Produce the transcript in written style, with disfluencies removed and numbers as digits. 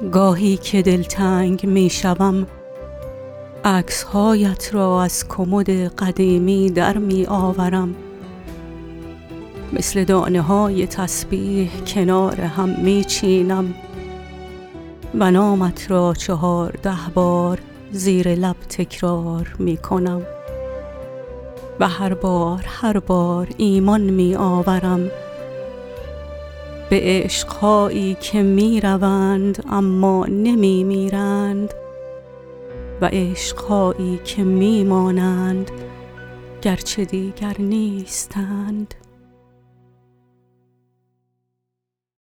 گاهی که دلتنگ می شوم، عکس‌هایت را از کمد قدیمی در می آورم. مثل دانه‌های تسبیح کنار هم می چینم و نامت را 14 بار زیر لب تکرار می کنم. و هر بار ایمان می آورم به عشق‌هایی که می روند اما نمی میرند و عشق‌هایی که می مانند گرچه دیگر نیستند.